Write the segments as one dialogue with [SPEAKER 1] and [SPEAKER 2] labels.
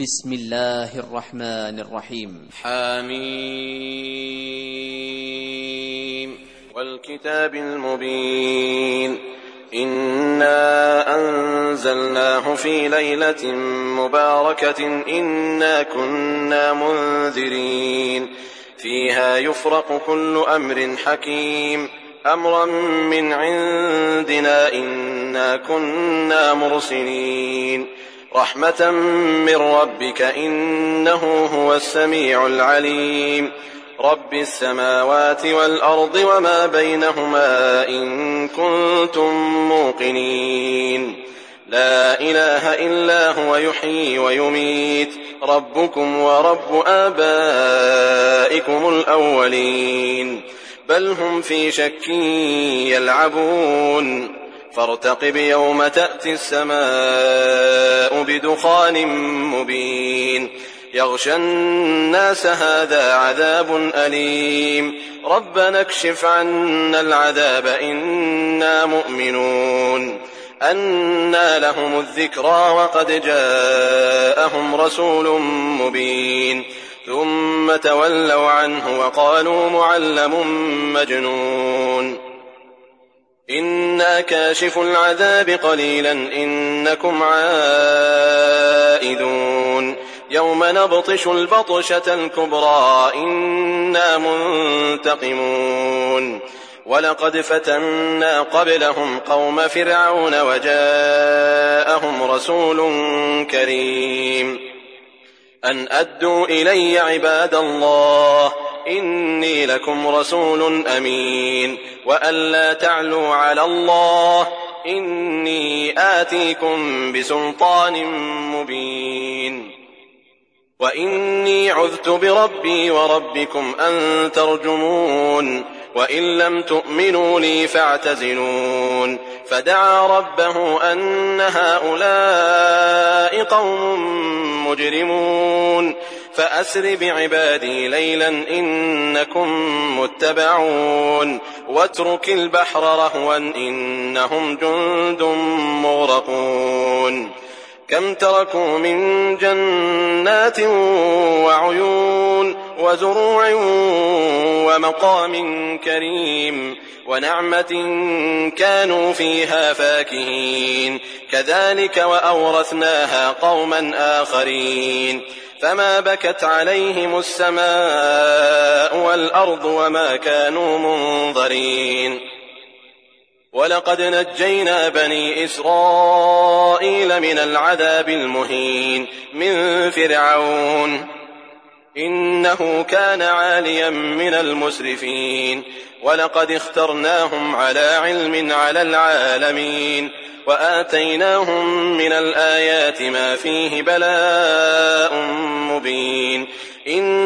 [SPEAKER 1] بسم الله الرحمن الرحيم.
[SPEAKER 2] حميم والكتاب المبين إنا أنزلناه في ليلة مباركة إنا كنا منذرين فيها يفرق كل أمر حكيم أمرا من عندنا إنا كنا مرسلين رحمة من ربك إنه هو السميع العليم رب السماوات والأرض وما بينهما إن كنتم موقنين لا إله إلا هو يحيي ويميت ربكم ورب آبائكم الأولين بل هم في شك يلعبون فارتقب يوم تأتي السماء بدخان مبين يغشى الناس هذا عذاب أليم ربنا اكشف عنا العذاب إنا مؤمنون أنى لهم الذكرى وقد جاءهم رسول مبين ثم تولوا عنه وقالوا معلم مجنون إنا كاشف العذاب قليلا إنكم عائدون يوم نبطش البطشة الكبرى إنا منتقمون ولقد فتنا قبلهم قوم فرعون وجاءهم رسول كريم أن أدوا إلي عباد الله إني لكم رسول أمين وأن لا تعلوا على الله إني آتيكم بسلطان مبين وإني عذت بربي وربكم أن ترجمون وإن لم تؤمنوا لي فاعتزلون فدعا ربه أن هؤلاء قوم مجرمون فأسر بعبادي ليلا إنكم متبعون واترك البحر رهوا إنهم جند مغرقون كم تركوا من جنات وعيون وزروع ومقام كريم ونعمة كانوا فيها فاكهين كذلك وأورثناها قوما آخرين فما بكت عليهم السماء والأرض وما كانوا منظرين ولقد نجينا بني إسرائيل من العذاب المهين من فرعون إنه كان عاليا من المسرفين ولقد اخترناهم على علم على العالمين وآتيناهم من الآيات ما فيه بلاء مبين إن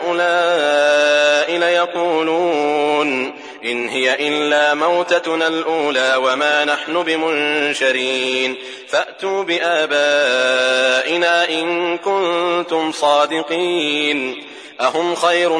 [SPEAKER 2] هؤلاء ليقولون إن هي إلا موتتنا الأولى وما نحن بمنشرين فأتوا بآبائنا إن كنتم صادقين أهم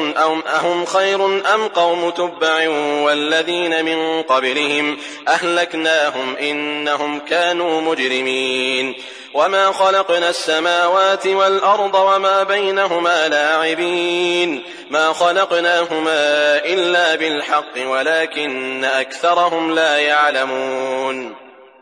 [SPEAKER 2] خير أم قوم تبع والذين من قبلهم أهلكناهم إنهم كانوا مجرمين وما خلقنا السماوات والأرض وما بينهما لاعبين ما خلقناهما إلا بالحق ولكن أكثرهم لا يعلمون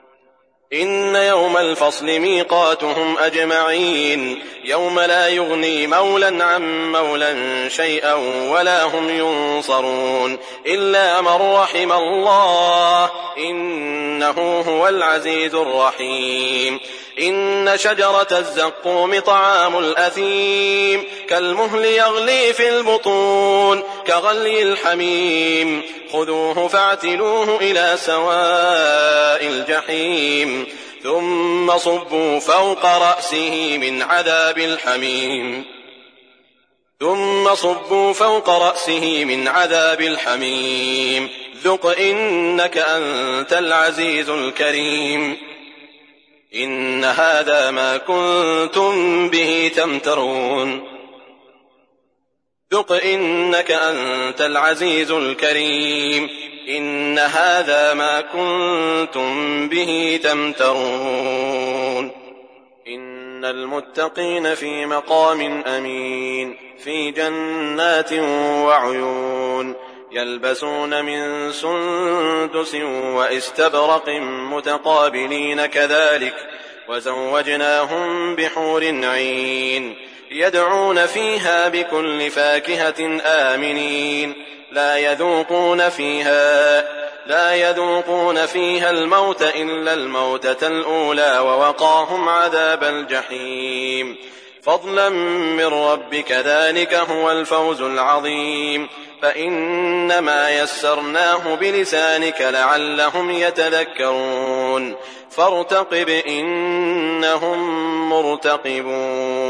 [SPEAKER 2] إن يوم الفصل ميقاتهم أجمعين يوم لا يغني مولا عن مولا شيئا ولا هم ينصرون إلا من رحم الله إنه هو العزيز الرحيم إن شجرة الزقوم طعام الأثيم كالمهل يغلي في البطون كغلي الحميم خذوه فاعتلوه إلى سواء الجحيم ثم صبوا فوق رأسه من عذاب الحميم ذق إنك أنت العزيز الكريم إن هذا ما كنتم به تمترون ذق إنك أنت العزيز الكريم إن هذا ما كنتم به تمترون إن المتقين في مقام أمين في جنات وعيون يلبسون من سندس وإستبرق متقابلين كذلك وزوجناهم بحور عين يدعون فيها بكل فاكهة آمنين لا يذوقون فيها الموت إلا الموتة الأولى ووقاهم عذاب الجحيم فضلا من ربك ذلك هو الفوز العظيم فإنما يسرناه بلسانك لعلهم يتذكرون فارتقب إنهم مرتقبون